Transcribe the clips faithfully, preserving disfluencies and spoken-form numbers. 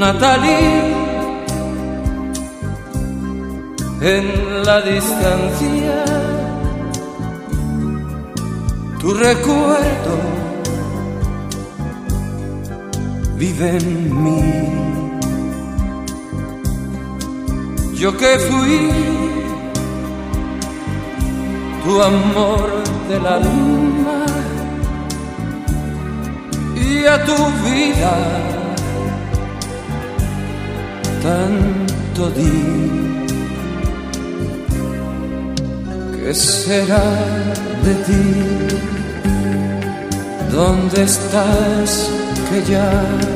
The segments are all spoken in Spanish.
Natalie, en la distancia tu recuerdo vive en mí. Yo que fui tu amor del alma y a tu vida tanto di. ¿Qué será de ti? ¿Dónde estás que ya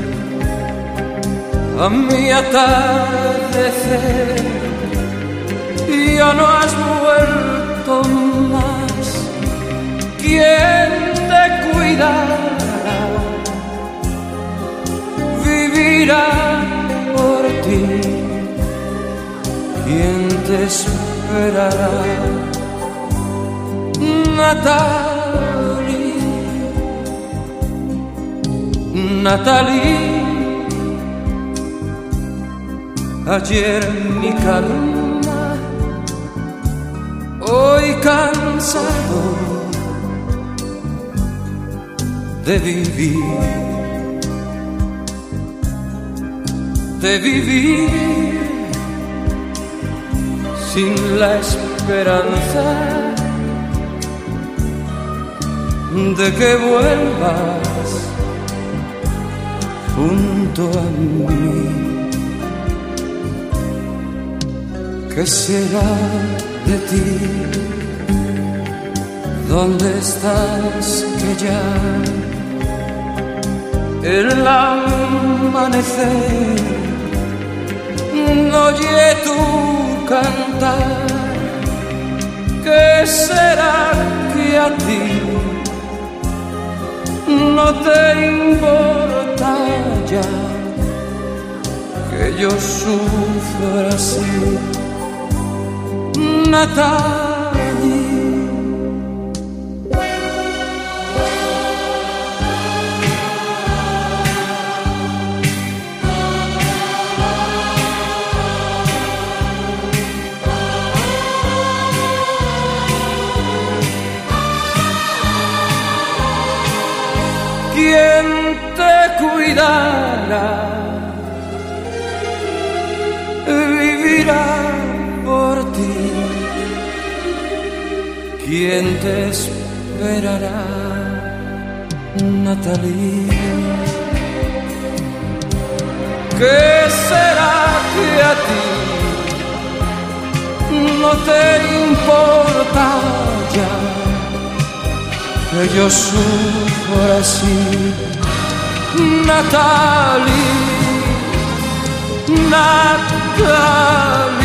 a mi atardecer ya no has vuelto más? ¿Quién te cuidará? Vivirá por ti. ¿Quién te esperará? Natalie, Natalie, ayer mi calma, hoy cansado de vivir, de vivir sin la esperanza de que vuelvas junto a mí. ¿Qué será de ti? ¿Dónde estás que ya el amanecer no oye tu cantar? ¿Qué será que a ti no te importa ya que yo sufra así? Natalie, ¿quién te cuidará? Vivirá por ti. ¿Quién te esperará? Natalie, ¿qué será que a ti no te importa ya que yo sufro así? Natalie, Natalie.